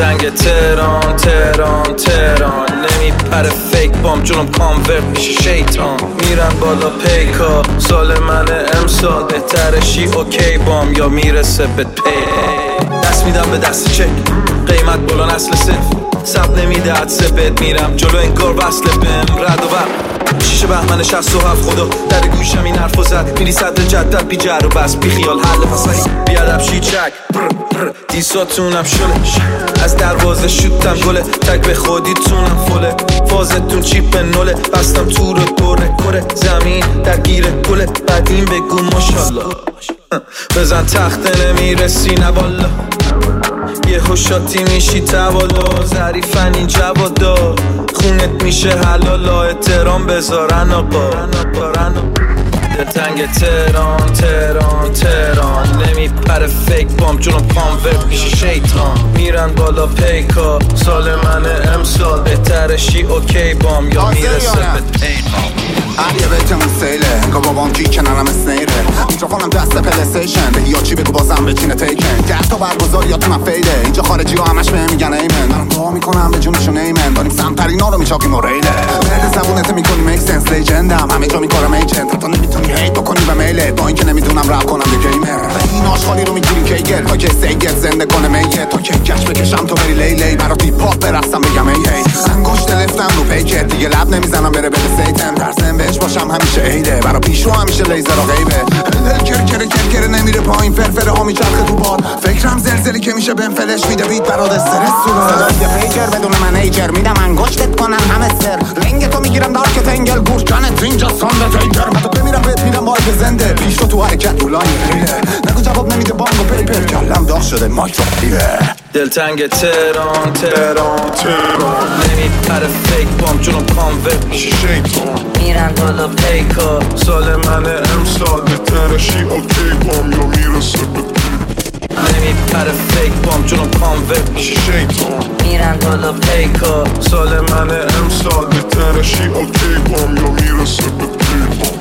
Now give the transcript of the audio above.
دلتنگ تهران تهران تهران، نمیپره فیک بام جلوم کانورت میشه شیطان. میرن بالا پیکا سال من امسال، بهترشی اوکی بام یا میرسه به پی. دست میدم به دست چک، قیمت بالا نسل صفر، سب نمیده عدسه بد میرم جلو انگار وصل بهم رد و برق. شیشه بهمن 67 خدا در گوشم این حرفو زد، میری صدر جدد بی جر و بس بی خیال حل پسری بیادب شیچک دیساتونم شلش، از دروازه شوتم گله تک به خودیتونم فله، فازتون چیپ نوله بستم تو رو دوره کره زمین درگیره گله قدیم بگو ماشالله. بزن تخته نمیرسی نه والا، یه هوشاتی میشی توالا، ظریفن این جوادا خونت میشه حلالا، احترام بذارن آقا. دلتنگ تهران تهران تهران، نمیپره فیک بام جلوم کانورت میشه شیطان. میرن بالا پیکا سال من امسال، بهترشی اوکی بام یا میرسه به پیمان. یه بیتمون سیله انگار بابام جی کننم اسنیره، میکروفونم دست پلیستیشن به یا چی بگو بازم بچینه تیکن. 10 تا برگزاریاتونم فیله، اینجا خارجی ها همش بهم میگن ایمن، دارم دعا میکنم به جونشون ایمن، داریم سمترینا رو میچاقیم و ریله. مرد زبونت میکنی میک سنس لیجندم، همه جا میکارم ایجنت، تو نمیتونی هیت بکنی به میله، با اینکه نمیدونم رپ کنم یه گیمر. این آشغالی رو میگیریم کیگل تا که سیگت زنده کنه میه، تا که کش بکشم تو بری لیلی برا تیپ پاپ برستم بگم ای هی. انگشت لفتم رو پیکت دیگه لب نمیزنم بره سیتم، درسم بهش باشم همیشه عیده، برا پیشو همیشه لیزر و غیبه. کر نمیره پایین، فرفره ها میچرخه تو باد، فکرم زلزلی که میشه بهم فلش میده بیت برات استرس صورت. یه پیجر بدون منیجر میدم انگشتت کنن همه سر، رنگ تو میگیرم دارک تنگل گوش کنت اینجا ساند تیگر، من تو بمیرم بهت میدم وایب زنده، پیش تو حرکت تو لاین ریله، نگو جواب نمیده بانگو پیپر کلم داغ شده مایکرو دلتنگ تهران تهران تهران، نمیپره فیک بام جلوم کانورت میشه شیطان. میرن بالا پیکا سال من امسال، بهترشی اوکی بام یا میرسه به نمیپره فیک بام جلوم کانورت میشه شیطان. میرن بالا پیکا سال من امسال، بهترشی اوکی بام یا میرسه به